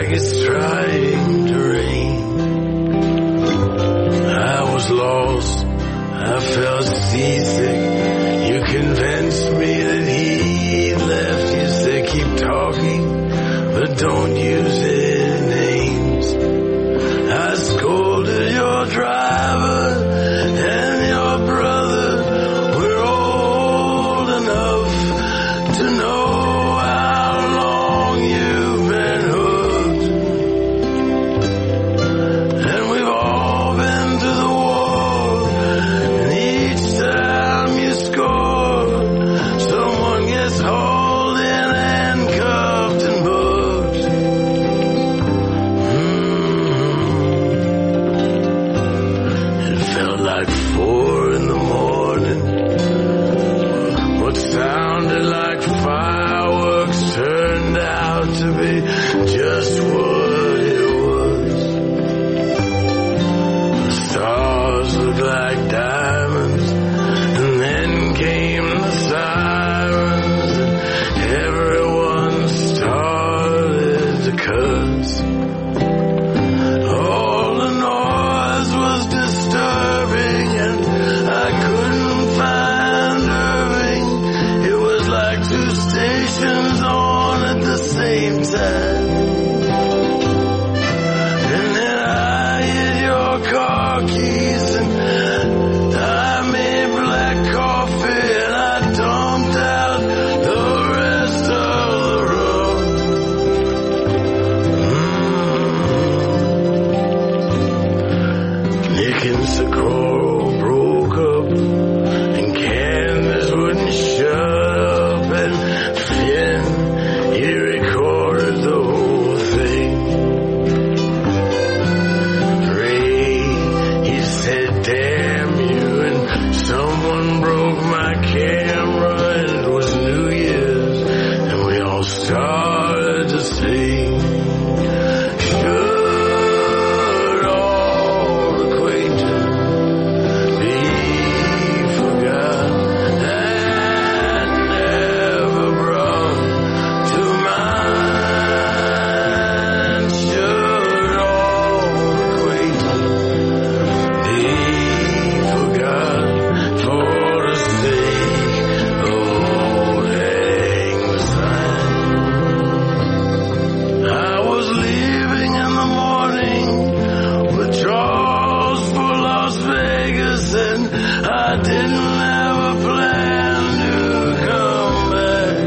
like it's trying to rain. I was lost, I felt seasick. You convinced me that he left. You said keep talking, but don't use any names. I scolded your driver and your brother. We're old enough to know how long you've been hooked. And we've all been to the war, and each time you score, someone gets hauled in and cuffed and booked. It felt like 4 in the morning. What sounded like fireworks turned out to be just what it was. The stars looked like diamonds, and then came the sirens, and everyone started to curse. All the noise was disturbing, and I couldn't find Irving. It was like 2 stations on at the same time. And then I hit your car keys, and I made black coffee, and I dumped out the rest of the rum. Nick and Socorro broke up, and Candace wouldn't shut up, and Finn, he recorded the whole thing. Ray, he said damn you, and someone broke my camera, and it was New Year's, and we all started to sing. Should all acquaintance be forgot and never brought to mind? Should all acquaintance be forgot for the sake of old Lang Syne? I was leaving in the morning with Charles for Las Vegas, and I didn't have a plan to come back.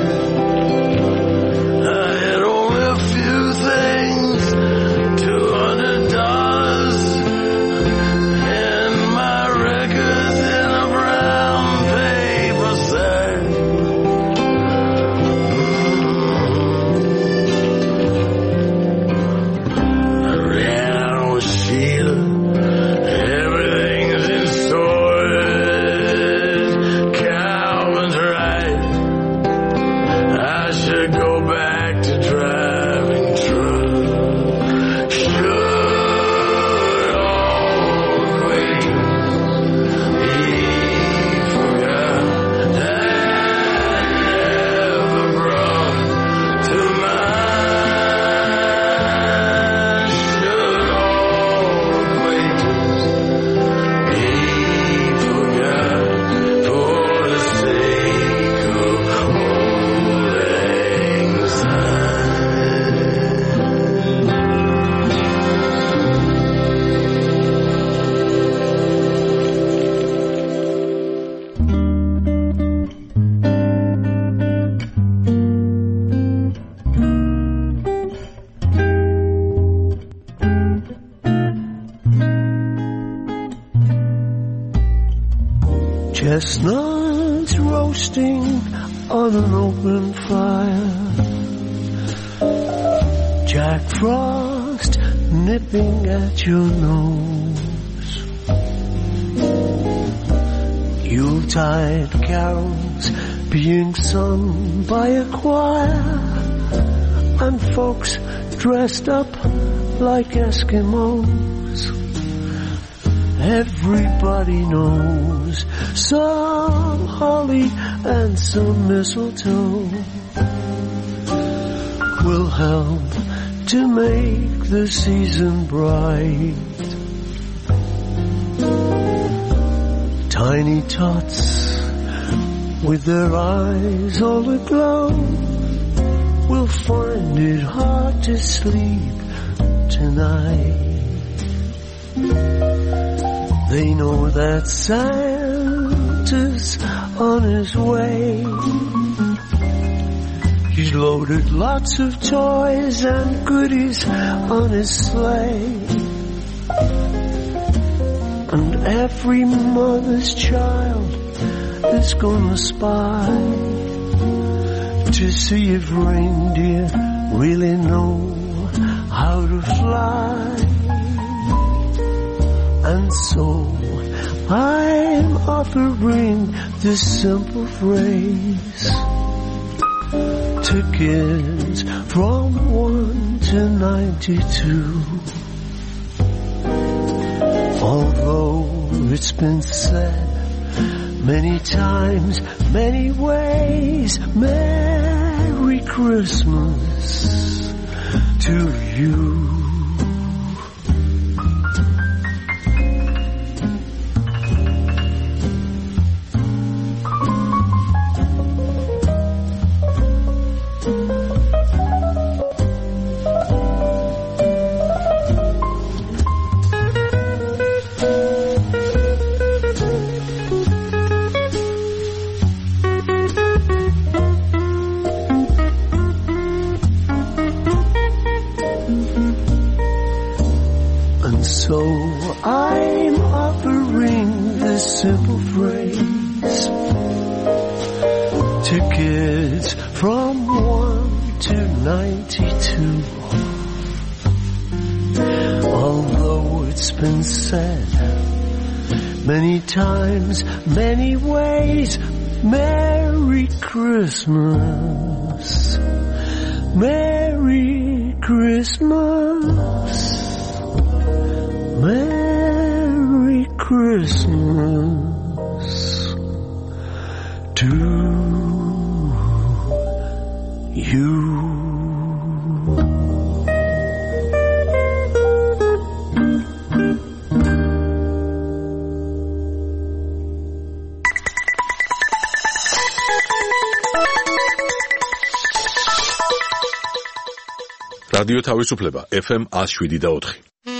I had only a few things, $200 and my records in a brown paper sack. I ran out with Sheila. Everything's in storage. Calvin's right. I should go back to driving truck. Should all acquaintance be forgot and never brought to mind? Should all acquaintance be forgot for the sake of old Lang Syne? Chestnuts roasting on an open fire, Jack Frost nipping at your nose, Yuletide carols being sung by a choir, and folks dressed up like Eskimos. Everybody knows some holly and some mistletoe will help to make the season bright. Tiny tots with their eyes all aglow will find it hard to sleep tonight. They know that Santa's on his way. He's loaded lots of toys and goodies on his sleigh. And every mother's child is gonna spy to see if reindeer really know how to fly. And so I'm offering this simple phrase to kids from 1 to 92. Although it's been said many times, many ways, Merry Christmas to you. So I'm offering this simple phrase to kids from 1 to 92. Although it's been said many times, many ways, Merry Christmas, Merry Christmas. Merry Christmas to you. რადიო თავისუფლება FM 107.4.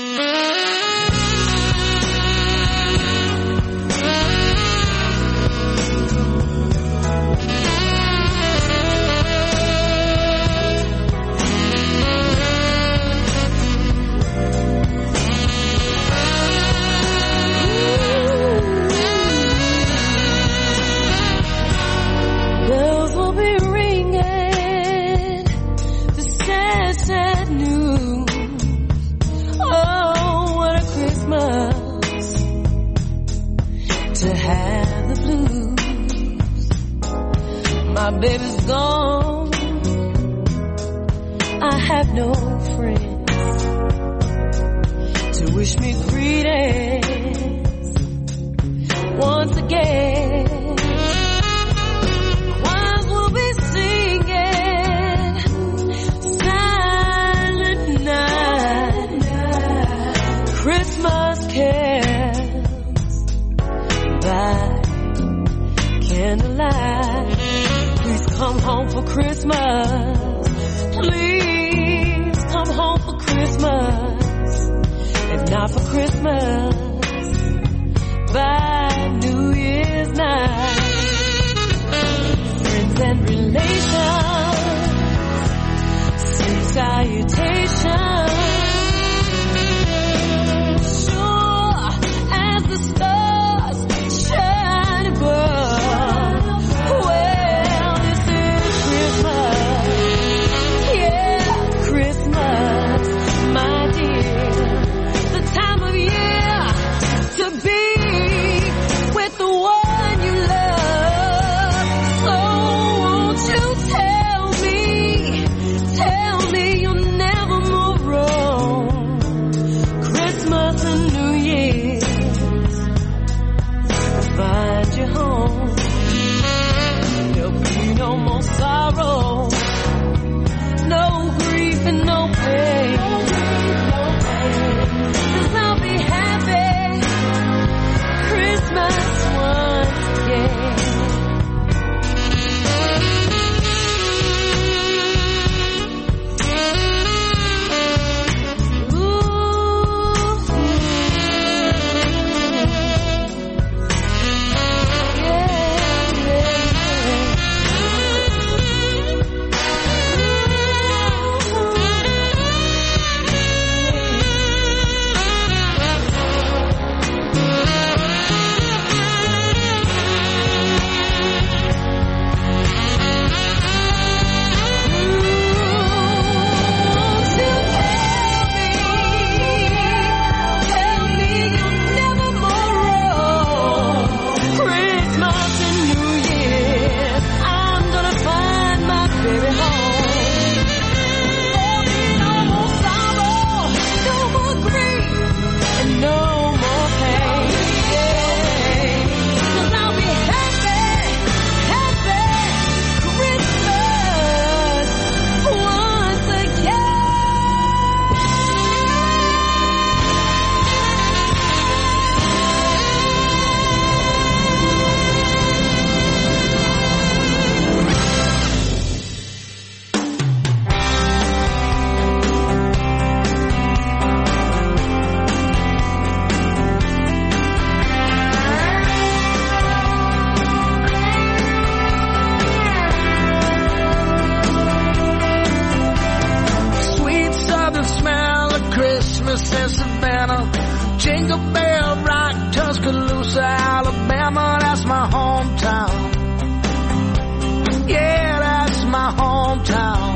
Baby's gone, I have no friends to wish me greetings once again. Choirs will be singing Silent Night, Christmas carols by candlelight. Come home for Christmas. Please come home for Christmas. If not for Christmas, by New Year's night. Friends and relations, send salutations. Sure as the stars shine above. No grief and no pain. Jingle Bell Rock, Tuscaloosa, Alabama, that's my hometown. Yeah, that's my hometown.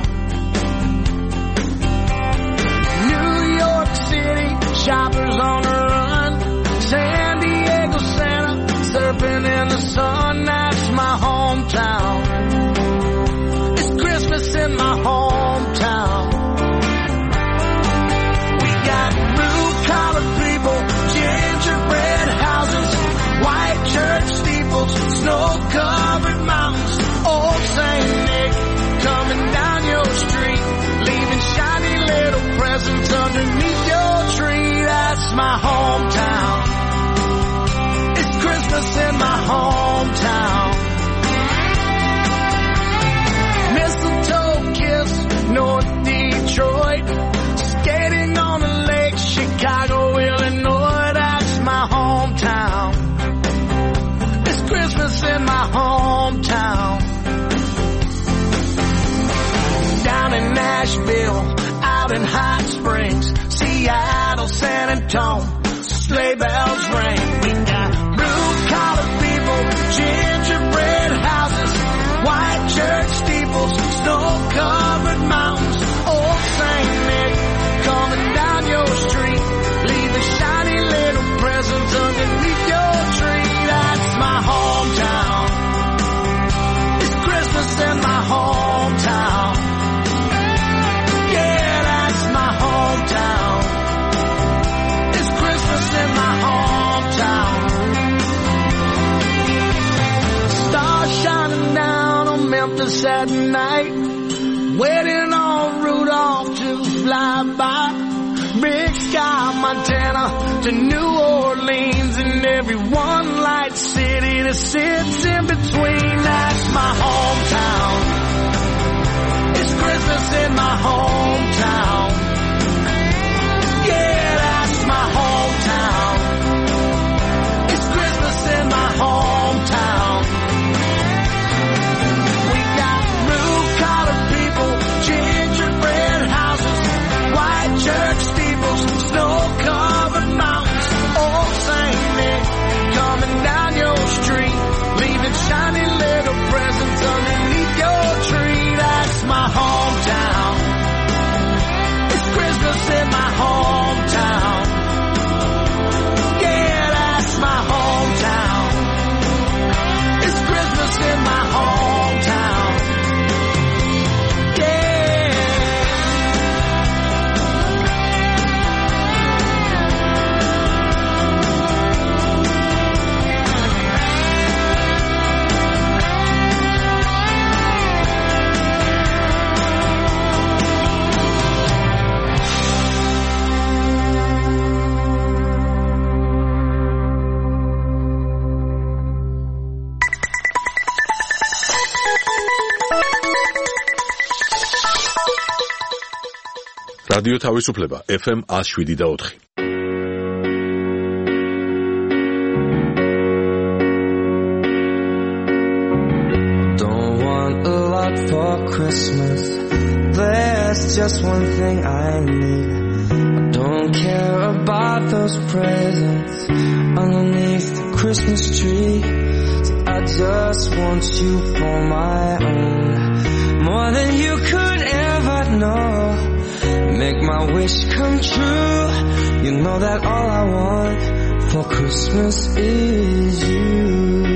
New York City, shoppers on the run. San Diego, Santa, surfing in the sun, that's my hometown. It's Christmas in my hometown. We got blue-collar people, gingerbread houses, white church steeples, snow-covered mountains, old St. Nick coming down your street, leaving shiny little presents underneath your tree. That's my hometown. It's Christmas in my hometown. Mistletoe Kiss, North Detroit, skating on the lake, Chicago, Illinois, that's my hometown. It's Christmas in my hometown. Down in Nashville, out in Hot Springs, Seattle, San Antonio, sleigh bells ring. We got blue-collar people, gingerbread houses, white church steeples, snow-covered mountains, old St. Nick coming down your street, leaving shiny little presents underneath your tree. That's my hometown. It's Christmas in my hometown. Yeah, that's my hometown. It's Christmas in my hometown. Stars shining down on Memphis at night, waiting on Rudolph to fly by. Big Sky, Montana to New Orleans, and every one light city that sits in between. That's my hometown. It's Christmas in my hometown. Yeah, that's my hometown. It's Christmas in my hometown. We got blue-collar people, gingerbread houses, white church steeples, snow-covered mountains, old St. Nick coming down your street, leaving shiny little presents underneath your tree. That's my hometown. It's Christmas in my hometown. Yeah, that's my hometown. It's Christmas in my hometown. Yeah. რადიო თავისუფლება FM 107.4. Don't want a lot for Christmas. There's just one thing I need. I don't care about those presents underneath the Christmas tree. So I just want you for my own, more than you could ever know. Make my wish come true. You know that all I want for Christmas is you.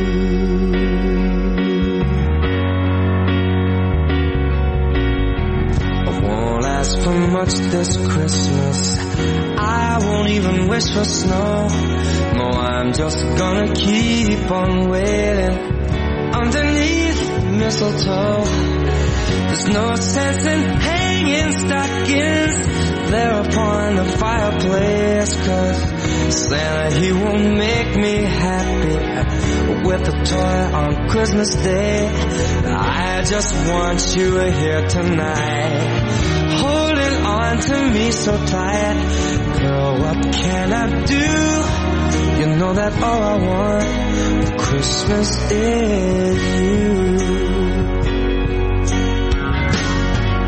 I won't ask for much this Christmas. I won't even wish for snow. No, I'm just gonna keep on waiting underneath mistletoe. There's no sense in hanging stockings there upon the fireplace, 'cause Santa, he won't make me happy with a toy on Christmas Day. I just want you here tonight, holding on to me so tight. Girl, what can I do? You know that all I want for Christmas is you.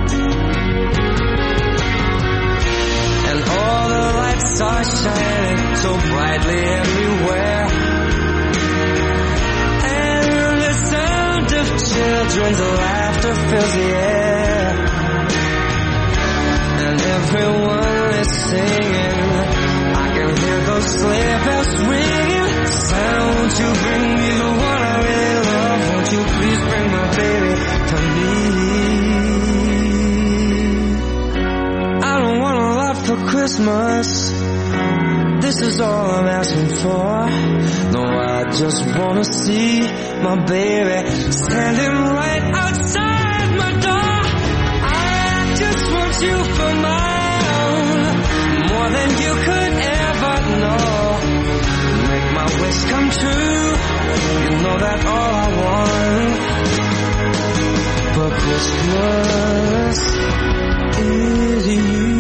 Are shining so brightly everywhere. And the sound of children's laughter fills the air. And everyone is singing, I can hear those sleigh bells ringing. Santa, won't you bring me the one I really love? Won't you please bring my baby to me? I don't want a lot for Christmas. This is all I'm asking for. No, I just wanna see my baby standing right outside my door. I just want you for my own, more than you could ever know. Make my wish come true. You know that all I want for Christmas is you.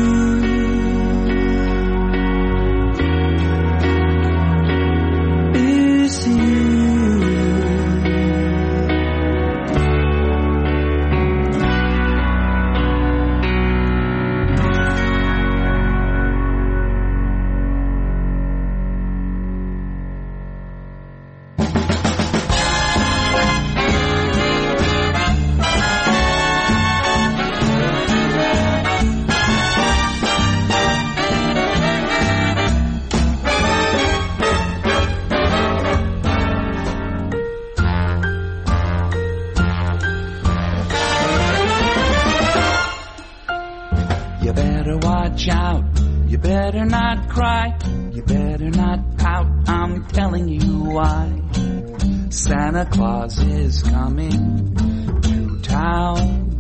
Santa Claus is coming to town.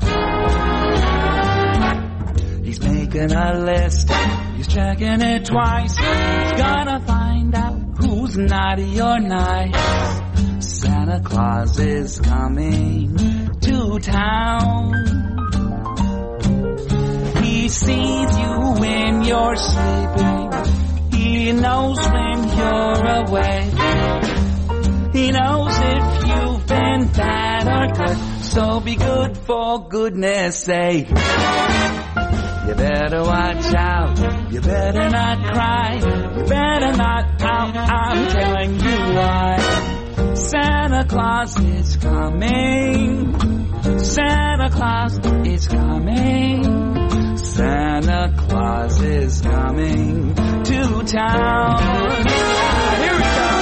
He's making a list, he's checking it twice. He's gonna find out who's naughty or nice. Santa Claus is coming to town. He sees you when you're sleeping. He knows when you're awake. He knows if you've been bad or good, so be good for goodness sake. You better watch out, you better not cry, you better not pout, I'm telling you why. Santa Claus is coming, Santa Claus is coming, Santa Claus is coming to town. Here we go.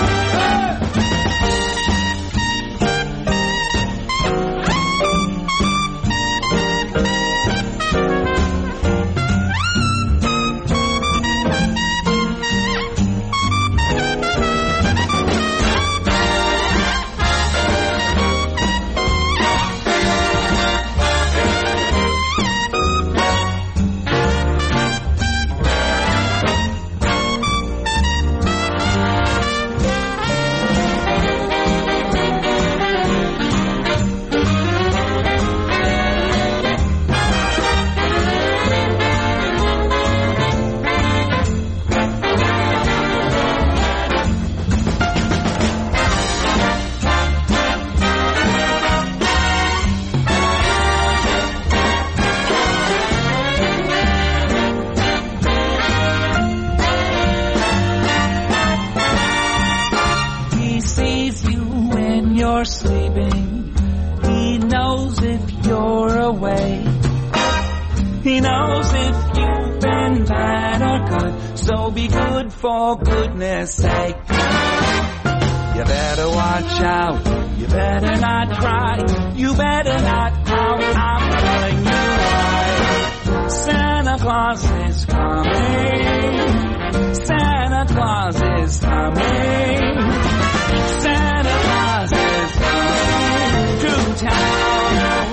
Sleeping. He knows if you're awake. He knows if you've been bad or good, so be good for goodness sake. You better watch out, you better not cry, you better not pout, I'm telling you why. Santa Claus is coming, Santa Claus is coming, Santa Claus is coming to town.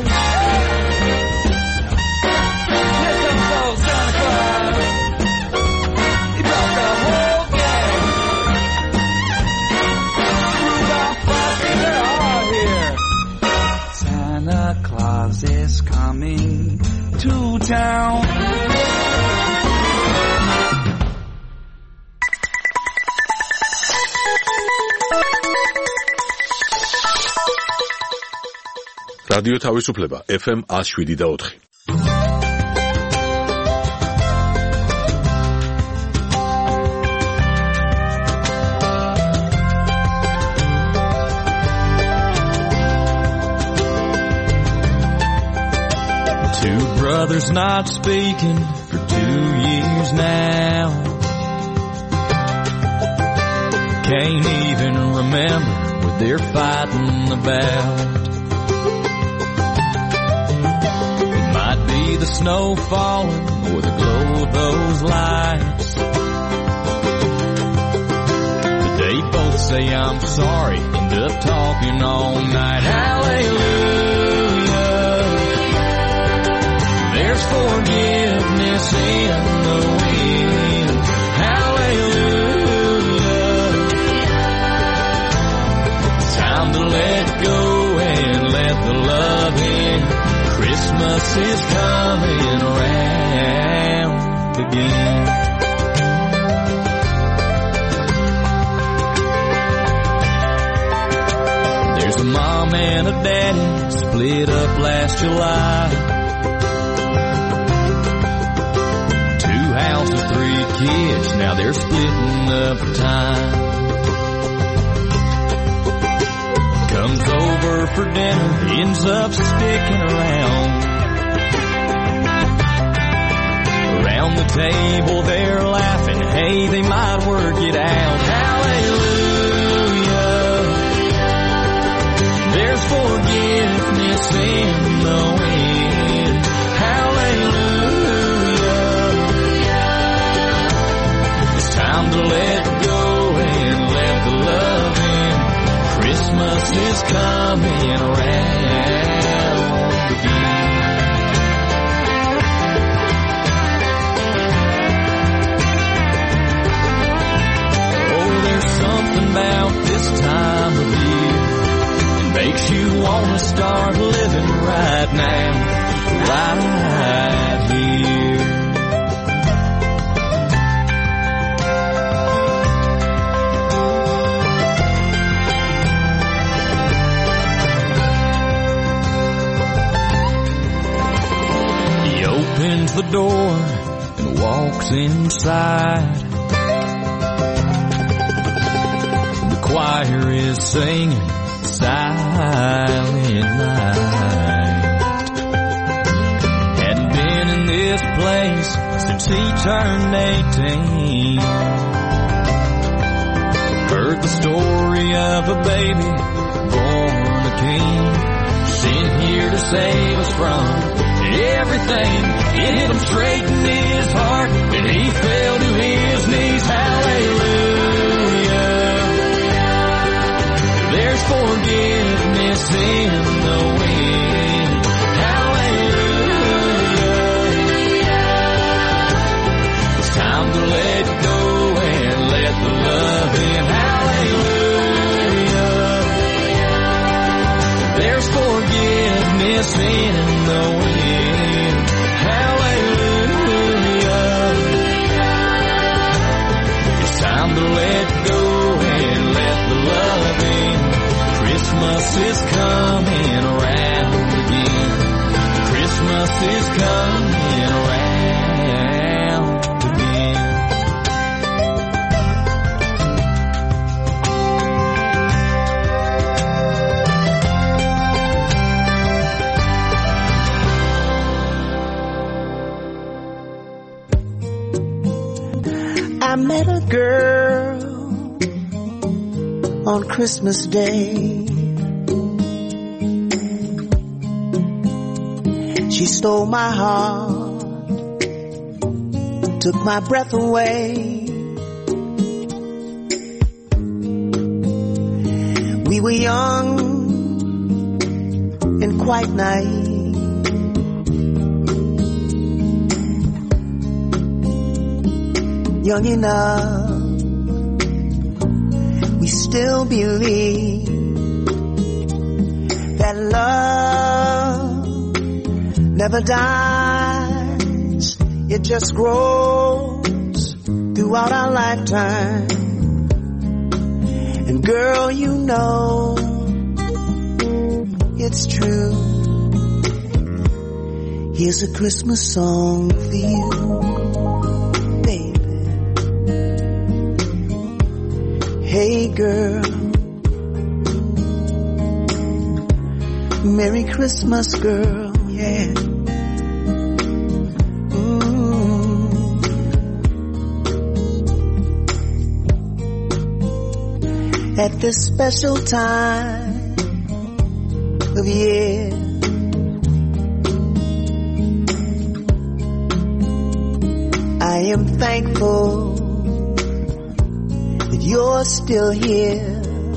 Here comes old Santa Claus. He brought the whole gang. Rudolph, Frosty, they're all here. Santa Claus is coming to town. რადიო თავისუფლება FM 107.4. mother's not speaking for 2 years now. Can't even remember what they're fighting about. It might be the snow falling or the glow of those lights. But they both say I'm sorry, end up talking all night. Hallelujah, there's forgiveness in the wind. Hallelujah, time to let go and let the love in. Christmas is coming around again. There's a mom and a daddy split up last July. 2 houses, 3 kids, now they're splitting up time. Comes over for dinner, ends up sticking around. Around the table they're laughing, hey, they might work it out. Hallelujah, there's forgiveness in the wind. Hallelujah, it's time to let go and let the love in. Christmas is coming around again. Oh, there's something about this time of year that makes you want to start living right now, right here. Opens the door and walks inside. The choir is singing Silent Night. Hadn't been in this place since he turned 18. Heard the story of a baby born a king, sent here to save us from everything. It hit him straight in his heart and he fell to his knees. Hallelujah, there's forgiveness in the wind. Hallelujah, it's time to let go and let the love in. Hallelujah, there's forgiveness in the wind. Hallelujah, it's time to let go and let the love in. Christmas is coming around again. Christmas is coming around again. I met a girl on Christmas Day. She stole my heart, took my breath away. We were young and quite naive. Young enough, we still believe that love never dies. It just grows throughout our lifetime. And girl, you know it's true. Here's a Christmas song for you. Hey girl, Merry Christmas girl, yeah. at this special time of year. I am thankful that you're still here.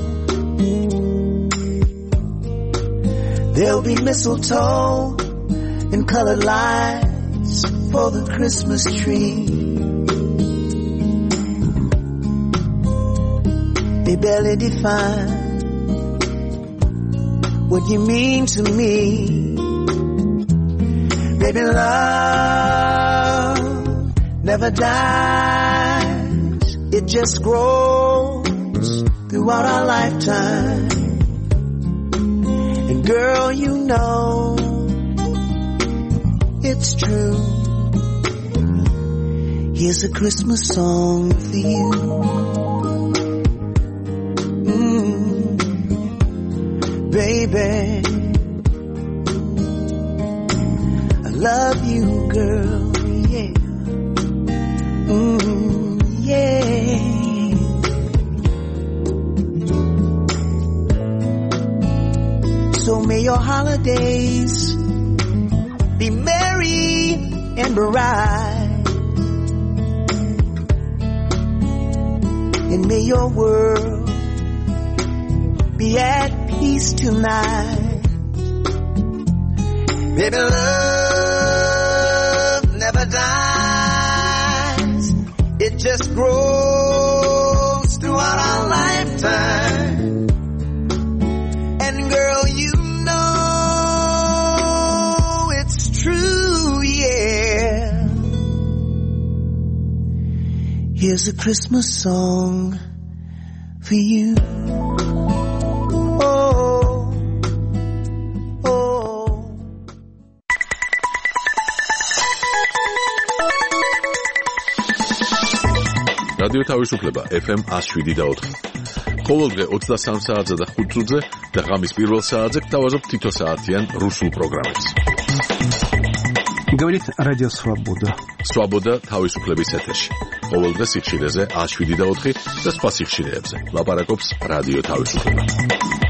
There'll be mistletoe and colored lights for the Christmas tree. They barely define what you mean to me. Baby, love never dies. It just grows throughout our lifetime. And girl, you know it's true. Here's a Christmas song for you. Baby, I love you, girl, yeah. Yeah. So may your holidays be merry and bright, and may your world be at peace tonight. Baby, love never dies. It just grows throughout our lifetime. And girl, you know it's true, yeah. Here's a Christmas song for you. რადიო თავისუფლება FM 107.4. ყოველდღე 23 საათზე და 5 წუთზე და ღამის პირველ საათზე გთავაზობ თითო საათიან რუსულ პროგრამებს. Говорит Радио Свобода. Свобода თავისუფლების ეთერში. ყოველდღე სიხშირეზე 107.4 და სხვა სიხშირეებზე. ლაპარაკობს რადიო თავისუფლება.